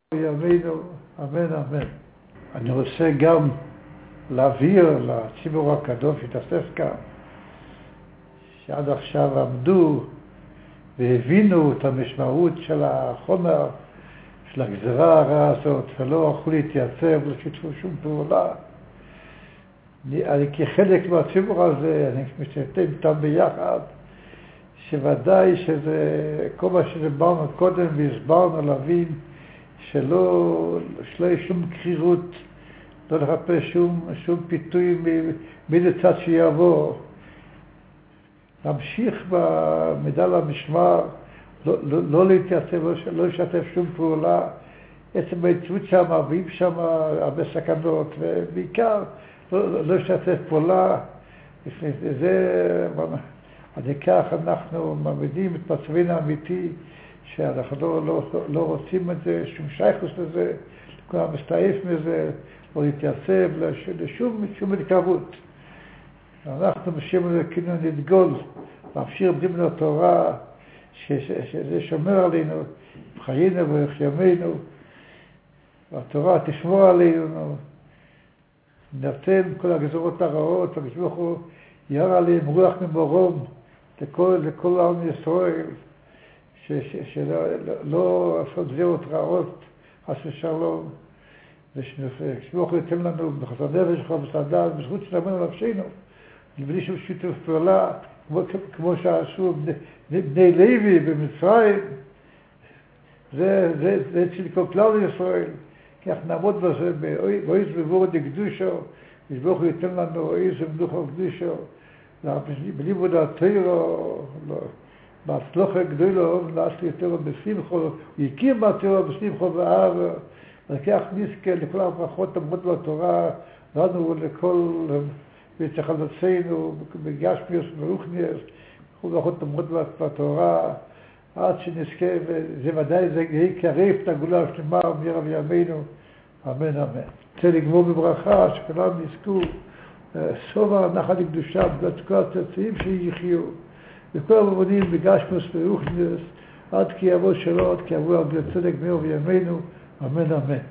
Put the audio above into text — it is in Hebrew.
ימינו, אמן אמן. אני רוצה גם להבהיר לציבור הקדוש שהתאסף כאן, שעד עכשיו עמדו והבינו את המשמעות של החומר, של הגזרה הרעה הזאת, ולא יכלו להתייצב, לא שיתפו שום פעולה. אני כחלק מהציבור הזה, אני משתתף איתם ביחד, שוודאי שזה, כל מה שדיברנו קודם והסברנו להבין, שלא יהיה שום קרירות, לא לחפש שום פיתוי מאיזה צד שיבוא. להמשיך במידה למשמר, לא להתייצב, לא לשתף שום פעולה. עצם ההתייצבות שם, מביאים שם הרבה סכנות, ובעיקר לא לשתף פעולה. זה, עד כך אנחנו מעמידים את מצבנו האמיתי, שאנחנו לא רוצים את זה, שום שייכות לזה, כולם מסתעף מזה, לא להתייצב לשום התקרבות. אנחנו משאירים לזה כאילו נדגול, להמשיך בדין התורה, שזה שומר עלינו, בחיינו ובחיימנו, והתורה תשמור עלינו, נתן כל הגזרות הרעות, והקדוש ירא עליהם רוח ממרום לכל עם ישראל, שלא לעשות גזרות רעות, חס ושלום, ושמוך ייתן לנו בחסר נפש שלך בסעדה, בזכות שלמנו נפשנו, בלי שום שיתוף פעולה, כמו שעשו בני לוי במצרים, זה צדקו כלל ישראל, כי אנחנו נעמוד בזה, באויז ובורד הקדושו, ושמוך ייתן לנו אויז ומנוחה הקדושו, בלימוד התורה, בהצלחה גדולה, נעשה יותר בשמחו, הוא הכיר בתורה בשמחו ואהבה, ולכך נזכה לכל הברכות המות בתורה, לנו לכל וצחלצינו, בגשמיוס וברוכניאס, כל ברכות המות בתורה, עד שנזכה, וזה ודאי זה יקרב את הגאולה השלמה במהרה בימינו, אמן אמן. רוצה לגמור בברכה, שכולם יזכו, סובה נחת לקדושה, כל הצאצאים שיחיו, וכל המובנים בגשמיוס וברוכניאס, עד כי יבוא שלו, עד כי יבוא על צדק מהרה בימינו, אמן אמן.